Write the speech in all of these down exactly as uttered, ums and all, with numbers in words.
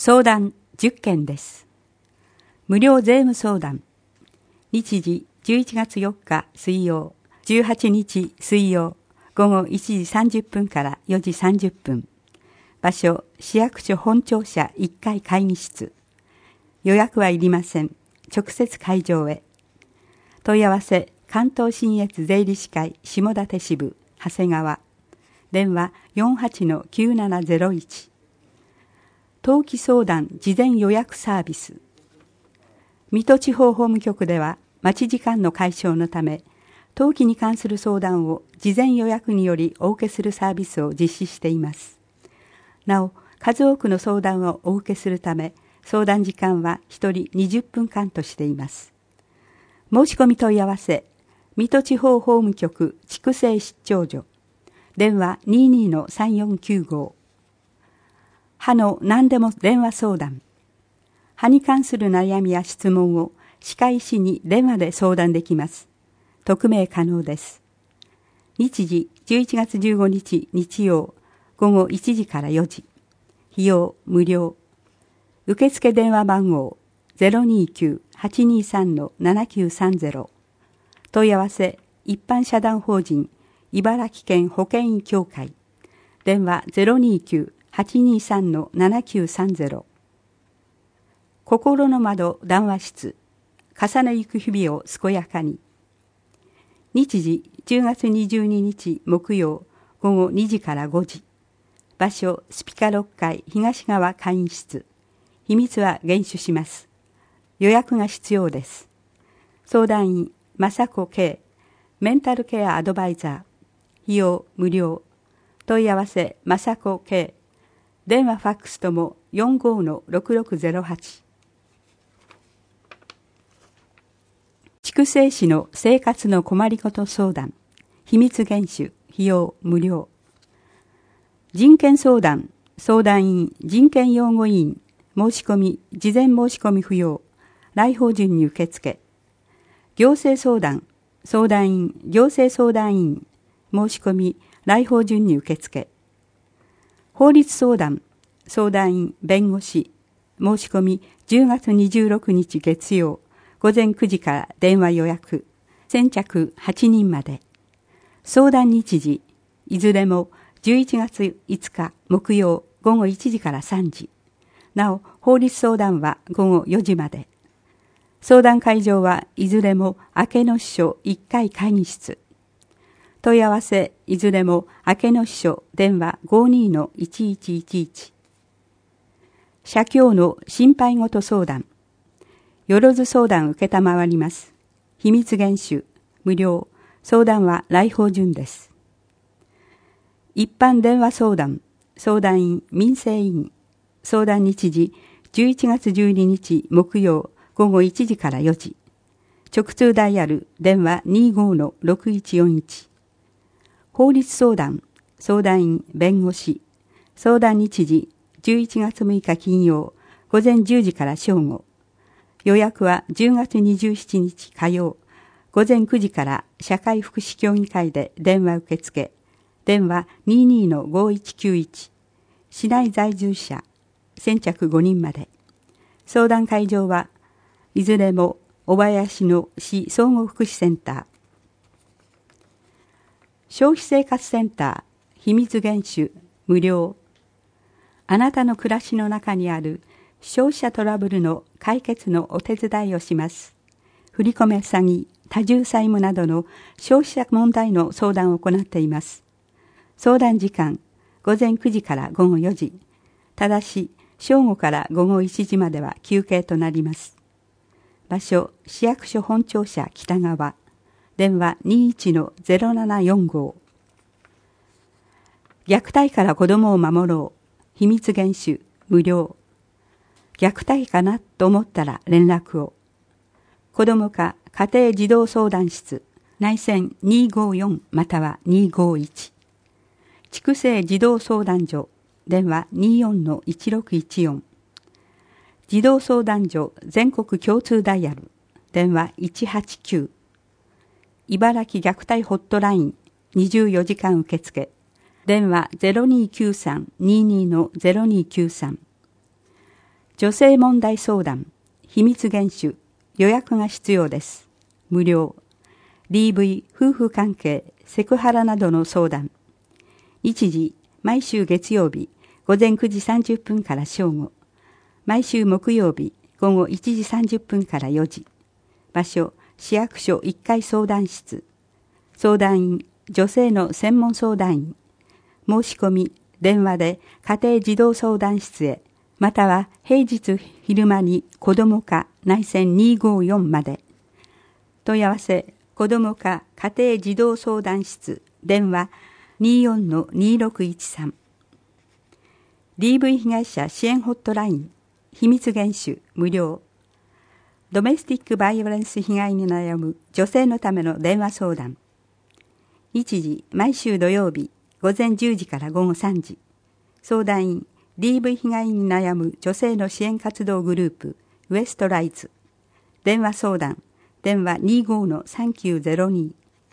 相談じゅっけんです。無料税務相談。日時じゅういちがつよっか水曜、じゅうはちにち水曜、午後いちじさんじゅっぷんからよじさんじゅっぷん。場所、市役所本庁舎いっかい会議室。予約はいりません。直接会場へ。問い合わせ、関東信越税理士会下館支部、長谷川。電話 よんはちのきゅうななゼロいち。登記相談事前予約サービス。水戸地方法務局では待ち時間の解消のため、登記に関する相談を事前予約によりお受けするサービスを実施しています。なお、数多くの相談をお受けするため、相談時間はひとりにじゅっぷんかんとしています。申し込み問い合わせ、水戸地方法務局筑西出張所。電話 にじゅうにのさんよんきゅうご。歯の何でも電話相談。歯に関する悩みや質問を歯科医師に電話で相談できます。匿名可能です。日時じゅういちがつじゅうごにち日曜午後いちじからよじ。費用無料。受付電話番号 ゼロにきゅう はちにさん ななきゅうさんゼロ。問い合わせ一般社団法人茨城県保険医協会。電話 ゼロにきゅう はちにさん ななきゅうさんゼロ。心の窓談話室。重ねゆく日々を健やかに。日時じゅうがつにじゅうににち木曜午後にじからごじ。場所スピカろっかい東側会議室。秘密は厳守します。予約が必要です。相談員雅子圭メンタルケアアドバイザー。費用無料。問い合わせ雅子圭。電話ファックスとも よんごのろくろくゼロはち。筑西市の生活の困りごと相談。秘密厳守。費用無料。人権相談。相談員人権擁護委員。申し込み事前申し込み不要。来訪順に受付。行政相談。相談員行政相談員。申し込み来訪順に受付。法律相談。相談員弁護士。申し込みじゅうがつにじゅうろくにち月曜午前くじから電話予約。先着はちにんまで。相談日時いずれもじゅういちがついつか木曜午後いちじからさんじ。なお法律相談は午後よじまで。相談会場はいずれも明野支所いっかい会議室。問い合わせいずれも明野支所電話 ごじゅうにのいちいちいちいち。社協の心配事相談。よろず相談受けたまわります。秘密厳守無料。相談は来訪順です。一般電話相談。相談員民生委員。相談日時じゅういちがつじゅうににち木曜午後いちじからよじ。直通ダイヤル電話 にじゅうごのろくいちよんいち。法律相談。相談員弁護士。相談日時じゅういちがつむいか金曜午前じゅうじから正午。予約はじゅうがつにじゅうしちにち火曜午前くじから社会福祉協議会で電話受付。電話 にじゅうにのごいちきゅういち。市内在住者先着ごにんまで。相談会場はいずれも小林の市総合福祉センター。消費生活センター秘密厳守無料。あなたの暮らしの中にある消費者トラブルの解決のお手伝いをします。振り込め詐欺、多重債務などの消費者問題の相談を行っています。相談時間午前くじから午後よじ。ただし正午から午後いちじまでは休憩となります。場所市役所本庁舎北側。電話 にじゅういちのゼロななよんご。虐待から子どもを守ろう。秘密厳守無料。虐待かなと思ったら連絡を。子ども課家庭児童相談室内線にーごーよんまたはにーごーいち。筑西児童相談所電話 にじゅうよんのいちろくいちよん。児童相談所全国共通ダイヤル電話いちはちきゅう。茨城虐待ホットラインにじゅうよじかん受付。電話 ゼロにきゅうさんにーにーのゼロにきゅうさん。 女性問題相談、秘密厳守、予約が必要です。無料。ディーブイ、夫婦関係、セクハラなどの相談。日時、毎週月曜日、午前くじさんじゅっぷんから正午。毎週木曜日、午後いちじさんじゅっぷんからよじ。場所、市役所いっかい相談室。相談員、女性の専門相談員。申し込み、電話で家庭児童相談室へ、または平日昼間に子ども課内線にーごーよんまで。問い合わせ、子ども課家庭児童相談室、電話 にーよんのにーろくいちさん。ディーブイ 被害者支援ホットライン、秘密厳守、無料。ドメスティックバイオレンス被害に悩む女性のための電話相談。日時、毎週土曜日、午前じゅうじから午後さんじ。相談員、ディーブイ 被害に悩む女性の支援活動グループ、ウエストライツ。電話相談、電話 にーごーのさんきゅうゼロに。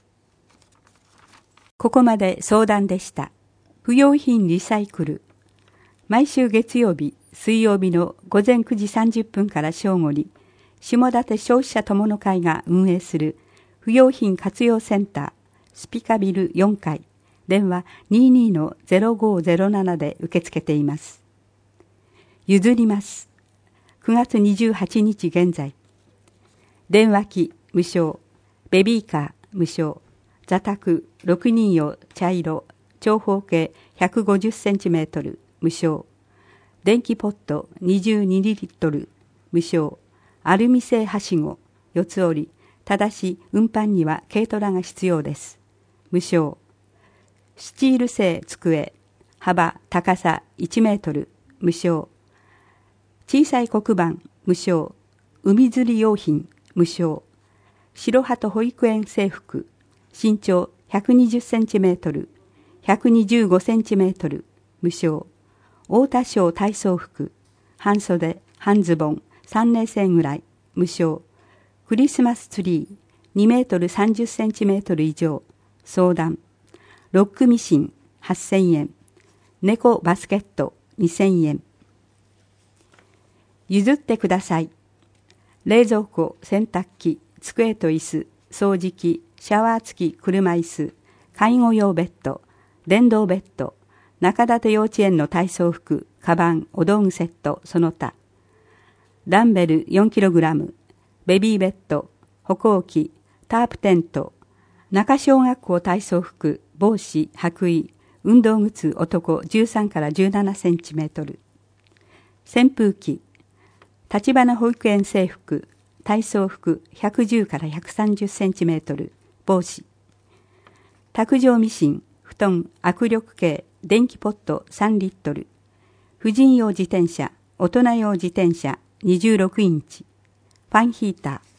ここまで相談でした。不用品リサイクル。毎週月曜日、水曜日の午前くじさんじゅっぷんから正午に、下館消費者友の会が運営する不用品活用センター、スピカビルよんかい、電話 にーにーのゼロごーゼロなな で受け付けています。譲ります。くがつにじゅうはちにち現在。電話機無償、ベビーカー無償、座卓ろくにん用茶色、長方形ひゃくごじゅっセンチメートル無償、電気ポットにじゅうにリットル無償、アルミ製はしご、四つ折り、ただし運搬には軽トラが必要です。無償。スチール製机、幅、高さいちメートル、無償。小さい黒板、無償。海釣り用品、無償。白鳩保育園制服、身長ひゃくにじゅっセンチメートル、ひゃくにじゅうごセンチメートル、無償。太田省体操服、半袖、半ズボン、さんねいせんぐらい、無償。クリスマスツリー、にメートルさんじゅっセンチメートル以上、相談。ロックミシン、はっせんえん。猫バスケット、にせんえん。譲ってください。冷蔵庫、洗濯機、机と椅子、掃除機、シャワー付き車椅子、介護用ベッド、電動ベッド、中館幼稚園の体操服、カバン、お道具セット、その他。ダンベル よんキログラム、ベビーベッド、歩行器、タープテント、中小学校体操服、帽子、白衣、運動靴男じゅうさんからじゅうななセンチメートル。扇風機、立花保育園制服、体操服ひゃくじゅうからひゃくさんじゅっセンチメートル、帽子。卓上ミシン、布団、握力計、電気ポットさんリットル。婦人用自転車、大人用自転車にじゅうろくインチ。ファンヒーター。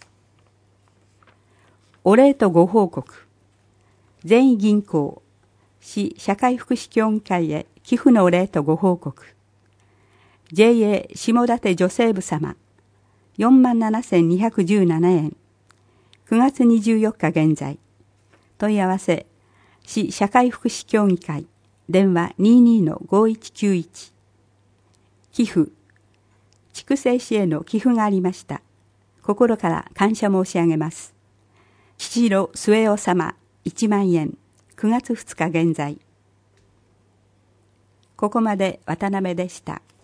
お礼とご報告。善意銀行、市社会福祉協議会へ寄付のお礼とご報告。ジェイエー 下館女性部様、よんまんななせんにひゃくじゅうななえん。くがつにじゅうよっか現在。問い合わせ、市社会福祉協議会、電話 にーにーのごーいちきゅういち。寄付、筑西市への寄付がありました。心から感謝申し上げます。父代末男様いちまんえん、くがつふつか現在。ここまで渡辺でした。